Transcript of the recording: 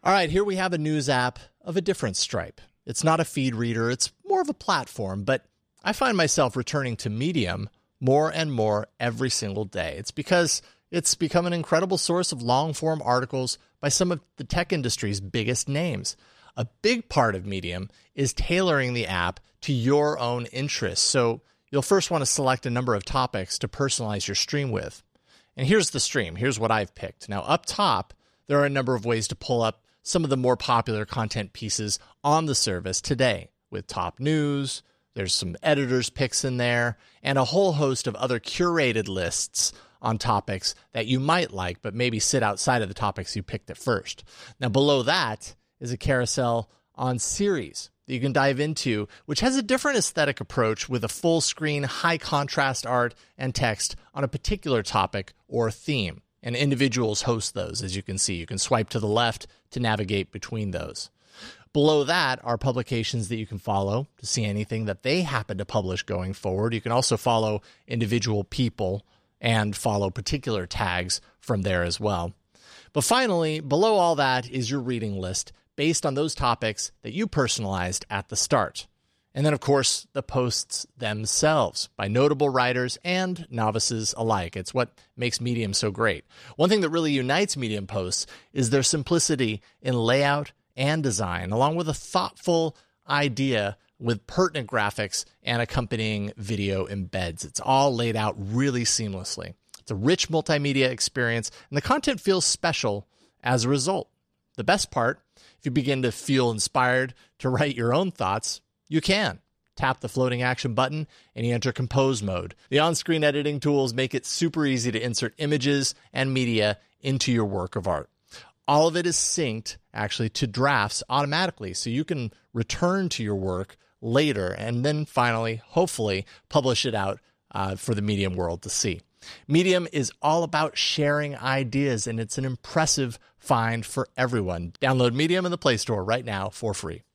All right, here we have a news app of a different stripe. It's not a feed reader, it's more of a platform, but I find myself returning to Medium more and more every single day. It's because it's become an incredible source of long-form articles by some of the tech industry's biggest names. A big part of Medium is tailoring the app to your own interests. So you'll first want to select a number of topics to personalize your stream with. And here's the stream. Here's what I've picked. Now, up top, there are a number of ways to pull up some of the more popular content pieces on the service today with top news. There's some editors' picks in there and a whole host of other curated lists on topics that you might like, but maybe sit outside of the topics you picked at first. Now, below that is a carousel on series that you can dive into, which has a different aesthetic approach with a full screen, high contrast art and text on a particular topic or theme. And individuals host those, as you can see. You can swipe to the left to navigate between those. Below that are publications that you can follow to see anything that they happen to publish going forward. You can also follow individual people and follow particular tags from there as well. But finally, below all that is your reading list based on those topics that you personalized at the start. And then, of course, the posts themselves by notable writers and novices alike. It's what makes Medium so great. One thing that really unites Medium posts is their simplicity in layout and design, along with a thoughtful idea with pertinent graphics and accompanying video embeds. It's all laid out really seamlessly. It's a rich multimedia experience, and the content feels special as a result. The best part, if you begin to feel inspired to write your own thoughts, you can. Tap the floating action button and you enter compose mode. The on-screen editing tools make it super easy to insert images and media into your work of art. All of it is synced actually to drafts automatically, so you can return to your work later and then finally, hopefully, publish it out for the Medium world to see. Medium is all about sharing ideas, and it's an impressive find for everyone. Download Medium in the Play Store right now for free.